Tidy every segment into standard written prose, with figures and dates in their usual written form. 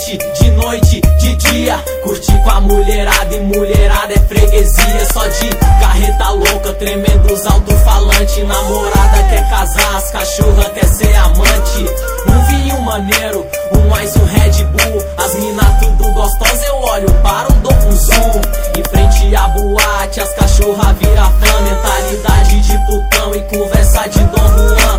noite, de dia. Curtir com a mulherada e mulherada é freguesia. Só de carreta louca, tremendo os alto-falante. Namorada quer casar, as cachorra quer ser amante. Um vinho maneiro, mais um Red Bull. As mina tudo gostosa, eu olho, paro, dou um zoom. Em frente à boate, as cachorra vira fã. Mentalidade de putão e conversa de Dom Juan.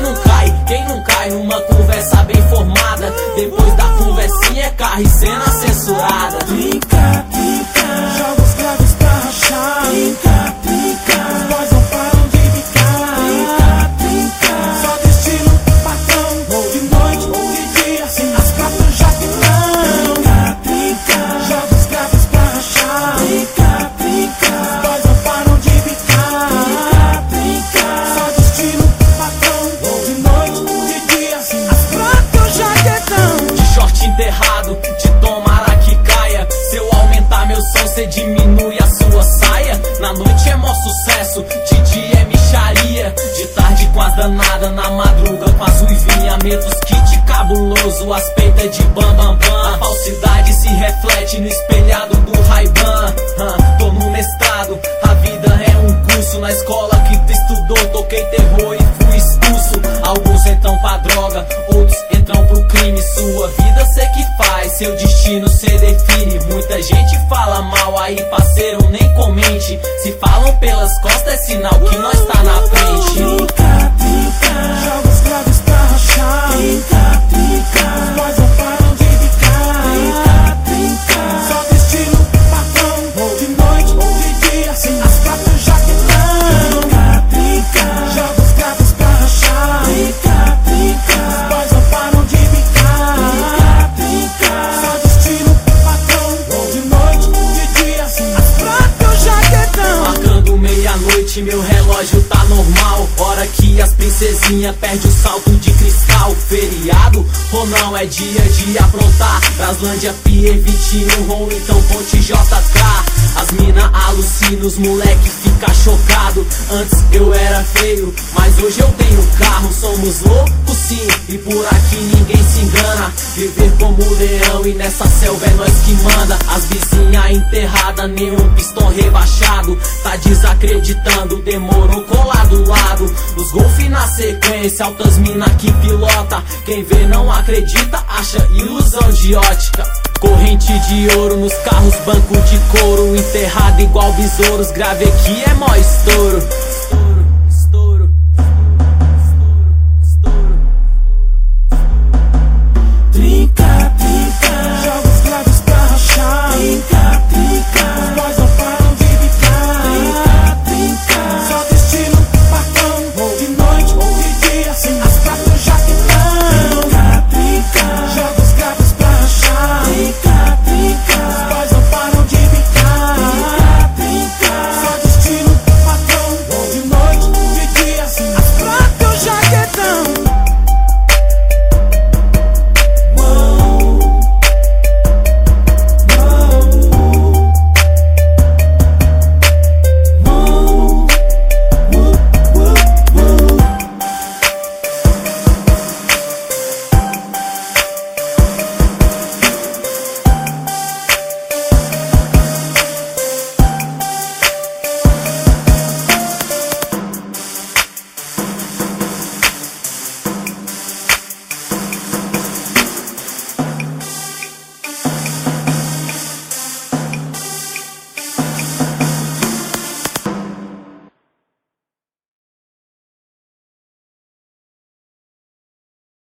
Quem não cai numa conversa bem formada? Depois da conversinha é carro e cena censurada. Brinca, brinca, joga os graves pra rachar. Brinca, brinca, os boys não param de bicar. Brinca, brinca, só do estilo patrão. Ou de noite, ou de dia, assim as pratas já que não. Brinca, brinca, joga os graves pra rachar. Brinca, brinca, os boys não param de bicar. Brinca, brinca, só do estilo patrão. Ou de noite, ou de dia, assim as pratas já que não. De short enterrado, de tomara que caia. Se eu aumentar meu som, cê diminui a sua saia. Na noite é mó sucesso, de dia é micharia. De tarde com as danadas, na madruga com as uivinha. Meto os kit cabuloso, as peitas de bam bam bam. A falsidade se reflete no espelhado do Ray-Ban. Tô no mestrado, a vida é um curso. Na escola que tu estudou, toquei terror e fui expulso. Alguns entram pra droga, outros entram pro crime. Sua vida cê que faz, seu destino cê define. Muita gente fala mal aí, parceiro, nem comente. Se falam pelas costas é sinal que nós tá na frente. Brinca, brinca, joga os graves pra rachar. Brinca, brinca, os boys não param de bicar. Brinca, brinca, só do estilo patrão. Ou de noite, ou de dia, assim as pratas já que não. Brinca, brinca, joga os graves pra rachar. Brinca, brinca, os boys não param de bicar. Brinca, brinca, só do estilo patrão. Ou de noite, ou de dia, assim as pratas já que não. Marcando meia-noite, meu relógio tá normal. Hora que as princesinhas perdem o salto de cristal. Feriado ou não, é dia de aprontar. Braslândia, Pier 21, ou então Ponte JK. As mina alucina, os moleque fica chocado. Antes eu era feio, mas hoje eu tenho carro. Somos loucos sim, e por aqui ninguém se engana. Viver como leão e nessa selva é nós que manda. As vizinhas enterrada, nenhum pistão rebaixado. Tá desacreditando, demorou colar do lado. Os golfe na sequência, altas mina que pilota. Quem vê não acredita, acha ilusão de ótica. Corrente de ouro nos carros, banco de couro. Enterrado igual besouros, grave aqui é mó estouro.